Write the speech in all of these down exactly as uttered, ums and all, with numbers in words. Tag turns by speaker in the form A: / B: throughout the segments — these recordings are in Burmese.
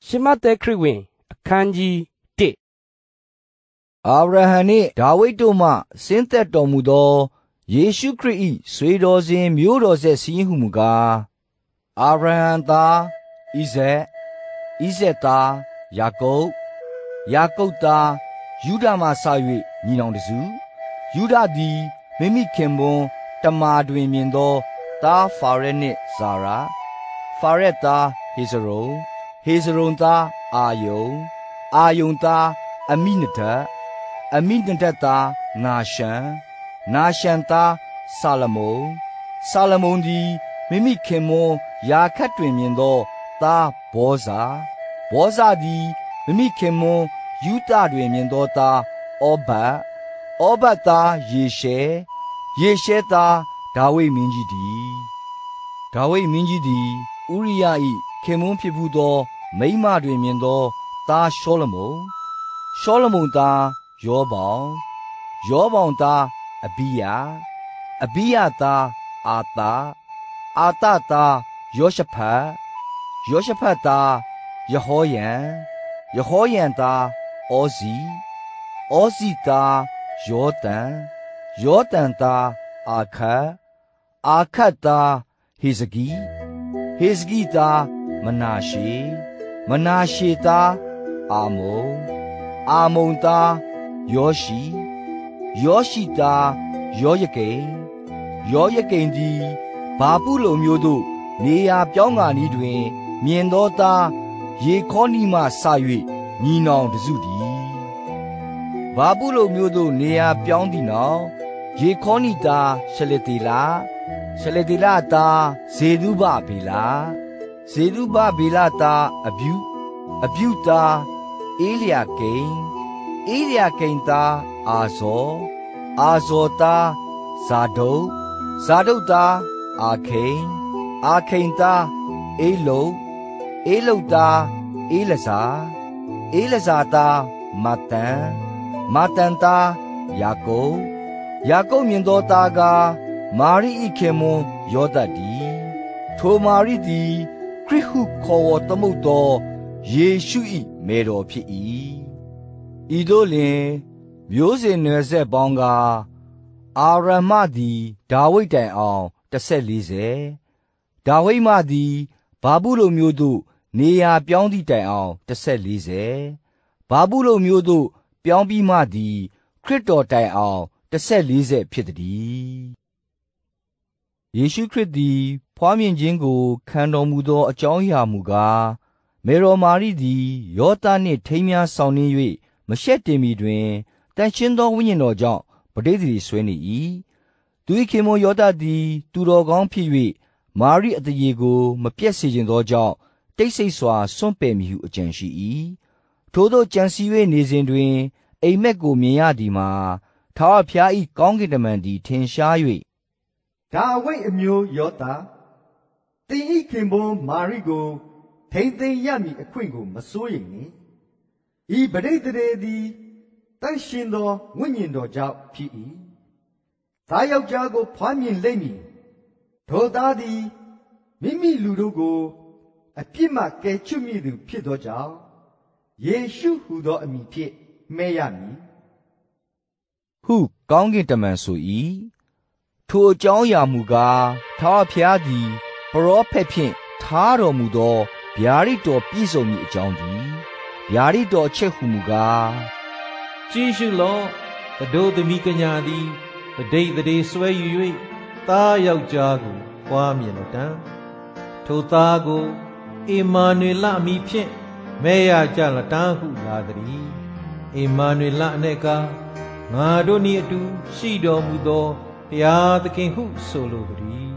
A: ရှမသက်ခရစ်ဝင်အခန်းကြီးတစ်
B: အာဗြဟံနှင့်ဒါဝိဒ်တို့မှဆင်းသက်တော်မူသောယေရှုခရစ်၏ဆွေတော်စဉ်မျိုးတော်ဆက်စီးဟုမူကားအာဗြဟံသားဣဇက်ဣဇက်သားယာကုပ်ယာကုပ်သားယုဒမှစ၍ညီနောင်တစုယုဒသည်မိမိခင်ပွန်းတမာတွင်မြင်သောသားဖာရက်နှင့်ဇာရာဖာရက်သားဟေဇရုံဟေဇရုံသားအာယုံအာယုံသားအမိနဒတ်အမိနဒတ်သားနာရှန်နာရှန်သားဆာလမုန်ဆာလမုန်သည်မိမိခင်မွန်းယာခတ်တွင်မြင်သောသားဘောဇာဘောဇာသည်မိမိခင်မွန်းယူတတွင်မြင်သောသားဩဘတ်ဩဘတ်သားယေရှဲယေရှဲသားဒါဝိဒ်မင်းကြီးသည်ဒါဝိဒ်မင်းကြီးသည်ဥရိယ၏ခင်မွန်းဖြစ်ဘူးသောမိန်းမတွင်မြင်သောသားရှောလမုန်ရှောလမုန်သားယောဘောင်ယောဘောင်သားအဘိယအဘိယသားအာသာအာသာသားယောရှဖတ်ယောရှဖတ်သားယဟောယံယဟောယံသားဩဇီဩဇီသားယောတန်ယောတန်သားအာခတ်အာခတ်သားဟေဇကိဟေဇကိသားမနာရှေမနာရှေသားအာမုန်အာမုန်သားယောရှိယောရှိသားယောယကိန်ယောယကိန်သည်ဘာပုလုံမျိုးတို့နေရာပြောင်းကာနီးတွင်မြင်သောသားယေခေါနိမှစ၍ညီနောင်တစုသည်ဘာပုလုံမျိုးတို့နေရာပြောင်းသည့်နောက်ယေခေါနိသားရှလေတေလာရှလေတေလာသားဇေဒုဘဗေလာဇေဒုဘဗေလာသားအဗျုအဗျုသားအေလျာကိန်အေလျာကိန်သားအာဇောအာဇောသားဇာဒုတ်ဇာဒုတ်သားအာခိန်အာခိန်သားအေလုအေလုသားအေလဇာအေလဇာသားမတန်မတန်သားယာကုပ်ယာကုပ်မြင်သောသားကားမာရိ၏ခင်မွန်းယောသတ်သည်ထိုမာရိသည်ခရစ်ဟုခေါ်ဝေါ်သမုတ်သောယေရှု၏မေတော်ဖြစ်၏ဤသို့လျှင်မျိုးစဉ်နွယ်ဆက်ပေါင်းကားအာရမသည်ဒါဝိဒ်တိုင်အောင်တစ်ဆက်လေးဆယ်ဒါဝိဒ်မသည်ဘာဘူးလုံမျိုးသို့နေရာပြောင်းသည့်တိုင်အောင်တစ်ဆက်လေးဆယ်ဘာဘူးလုံမျိုးသို့ပြောင်းပြီးမှသည်ခရစ်တော်တိုင်အောင်တစ်ဆက်လေးဆယ်ဖြစ်သည်ယေရှုခရစ်သည်ဖွားမြင်ခြင်းကိုခံတော်မူသောအကြောင်းအရာမူကားမေတော်မာရိသည်ယောသနှင့်ထိမ်းများဆောင်နှင်း၍မရှက်တင်မီတွင်တန်ရှင်းသောဝိညာဉ်တော်ကြောင့်ပဋိသန္ဓေဆွဲနေ၏သူ၏ခင်မွန်းယောသသည်သူတော်ကောင်းဖြစ်၍မာရိအတရေကိုမပြတ်စေခြင်းသောကြောင့်တိတ်ဆိတ်စွာစွန့်ပယ်မည်ဟုအကြံရှိ၏ထိုသို့ကြံစည်၍နေစဉ်တွင်အိမ်မက်ကိုမြင်ရသည်မှာထာဝရဘုရား၏ကောင်းကင်တမန်သည်ထင်ရှား၍
C: ဒါဝိဒ်အမျိုးယောသသင်၏ခင်ပွန်းမာရိကိုထိမ့်သိမ်းရမည်အခွင့်ကိုမစိုးရိမ်နှင့်ဤပဋိသန္ဓေသည်တန်ရှင်သောဝိညာဉ်တော်ကြောင့်ဖြစ်၏သားယောက်ျားကိုဖွားမြင်လိမ့်မည်ထိုသားသည်မိမိလူတို့ကိုအပြစ်မှကယ်ချွတ်မည်သူဖြစ်သောကြောင့်ယေရှုဟူသောအမည်ဖြင့်မှဲ့ရမည်
B: ဟုကောင်းကင်တမန်ဆို၏ထိုအကြောင်းအရာမူကားထာဝရဘုရားသည်ပရောဖက်ဖြင့်ထားတော်မူသောဗျာဒိတ်တော်ပြည့်စုံမည်အကြောင်းသည်ဗျာဒိတ်တော်အချက်ဟုမူကား
D: ကြည့်ရှုလော့ဘဒိုသမီးကညာသည်ပဋိသန္ဓေဆွဲယူ၍သားယောက်ျားကိုဖွားမြင်တော်တံထိုသားကိုအေမာနွေလအမည်ဖြင့်မဲရကြလတံဟုလာသည်အေမာနွေလအ내ကငါတို့နှင့်အတူရှိတော်မူသောဘုရားသခင်ဟုဆိုလိုသည်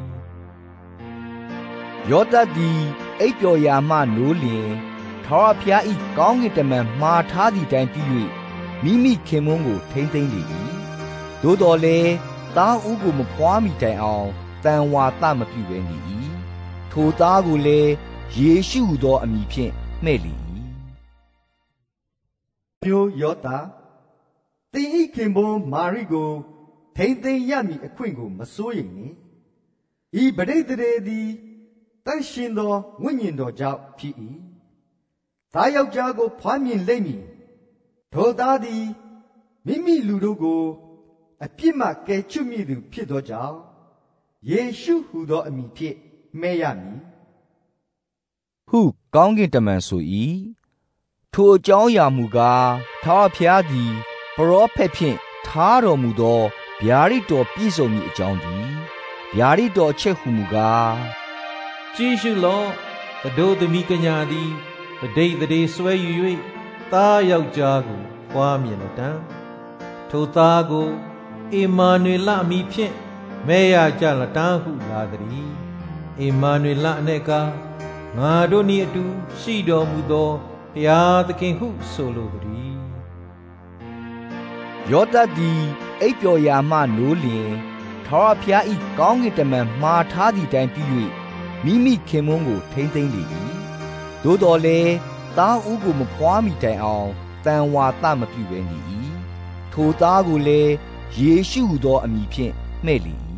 B: ယောသတ်သည်အိပ်ပျော်ရာမှနိုးလျင်ထာဝရဘုရား၏ကောင်းကင်တမန်မှားထားသည့်တိုင်ပြု၍မိမိခင်မွန်းကိုထိမ့်သိမ်းလေ၏သို့တော်လည်းသားဦးကိုမဖွားမီတိုင်အောင်တန်ဝါသမပြုဘဲနေ၏ထိုသားကိုလည်းယေရှုဟူသောအမည်ဖြင့်မှဲ့လေ၏
C: မျိုးယောသသင်၏ခင်ပွန်းမာရိကိုထိမ့်သိမ်းရမည်အခွင့်ကိုမစိုးရိမ်နှင့်ဤပဋိသန္ဓေသည်တန်ရှင်သောဝိညာဉ်တော်ကြောင့်ဖြစ်၏သားယောက်ျားကိုဖွားမြင်လိမ့်မည်ထိုသားသည်မိမိလူတို့ကိုအပြစ်မှကယ်ချွတ်မည်သူဖြစ်သောကြောင့်ယေရှုဟူသောအမည်ဖြင့်မှဲ့ရမည်
B: ဟုကောင်းကင်တမန်ဆို၏ထိုအကြောင်းအရာမူကားထာဝရဘုရားသည်ပရောဖက်ဖြင့်ထားတော်မူသောဗျာဒိတ်တော်ပြည့်စုံမည်အကြောင်းသည်ဗျာဒိတ်တော်အချက်ဟုမူကား
D: ကြည့်ရှုလော့ဘဒိုသမီးကညာသည်ပဋိသန္ဓေဆွဲယူ၍သားယောက်ျားကိုဖွားမြင်တော်တံထိုသားကိုအီမာနွေလအမည်ဖြင့်မဲရကြလတံဟုလာသည်အီမာနွေလအ ਨੇ ကငါတို့နှင့်အတူရှိတော်မူသောဘုရားသခင်ဟုဆိုလိုသည်
B: ယောသပ်သည်အိပ်ပျော်ရာမှနိုးလျင်ထာဝရဘုရား၏ကောင်းကင်တမန်မှားထားသည့်တိုင်ပြု၍မိမိခင်မွန်းကိုထိမ့်သိမ့်လေ၏သို့တော်လည်းသားဦးကိုမဖွားမိတိုင်အောင်တန်ဝါသမပြုဘဲနေ၏ထိုသားကိုလည်းယေရှုဟူသောအမည်ဖြင့်မှဲ့လေ၏